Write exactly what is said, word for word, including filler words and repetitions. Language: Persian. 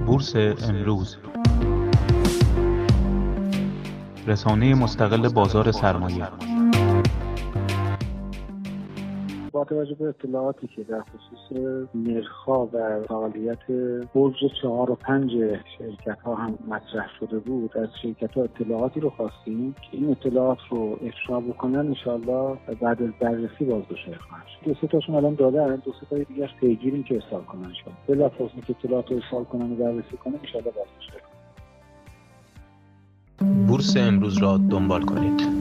بورس امروز، رسانه مستقل بازار سرمایه. با توجه به اطلاعاتی که در خصوص نرخ‌ها و فعالیت بورس چهار و پنج شرکت‌ها هم مطرح شده بود، از شرکت‌ها اطلاعاتی رو خواستیم که این اطلاعات رو افشا بکنن. انشالله بعد از بررسی بازگشایی خواهند شد. دو سه تاشون الان دادن، دو سه تای دیگه پیگیریم که ارسال کنن. انشالله بلافاصله که اطلاعات رو ارسال کنن و بررسی کنن، انشالله بازگشایی. بورس امروز را دنبال کنید.